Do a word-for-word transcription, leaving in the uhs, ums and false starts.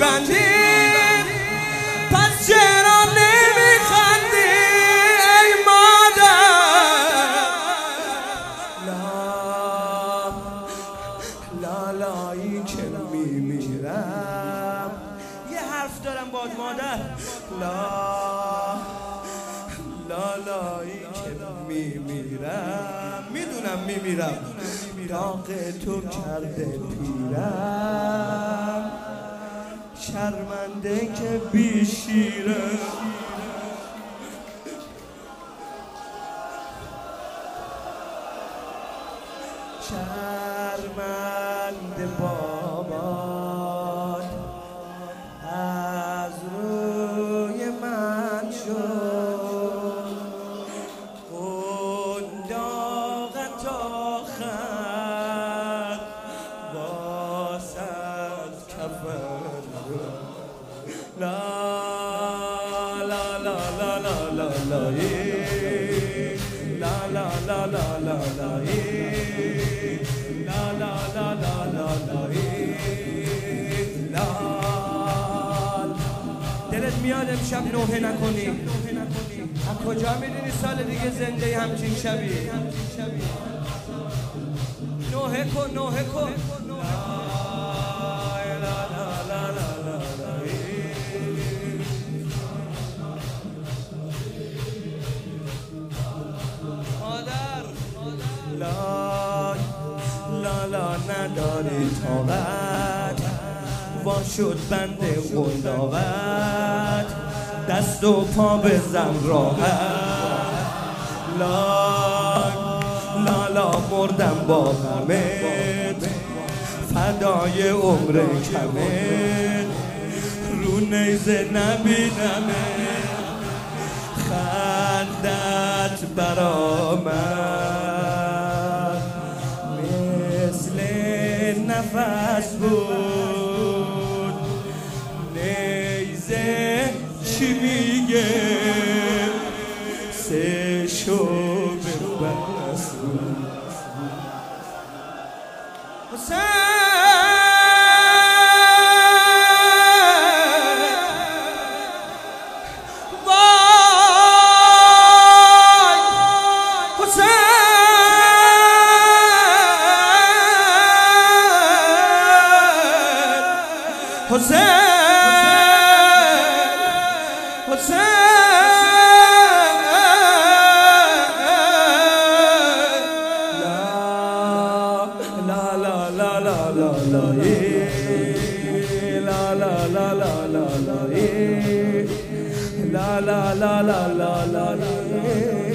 میبندی پس چرا نمیخندی ای مادر؟ لا لالایی که میمیرم یه حرف دارم باد مادر. لا لالایی که میمیرم میدونم میمیرم داغ تو کرده پیرم شرمنده که بیشیرم. شرمنده بابات از روی من شد اون داغت آخر باس از کفن. لا لا لا لا لا لا لا لا لا لا لا لا لا لا لا لا لا لا لا. دلت میاد امشب نوحه نکنی؟ از کجا میدونی سال دیگه زنده همچین شبی؟ نوحه کن نوحه کن. لا لا لا نداری طاقت وا شد بند قلاقت دست و پا بزن راحت. لا لا لا مردم با غمت فدای عمر کمت رو نیزه نبینمت خندت برآمد مثل نفس بود. نیزه چی میگه سه شو بس بود. حسین حسین لا لا لا لا لا لا لا لا لا لا لا لا لا لا لا لا لا لا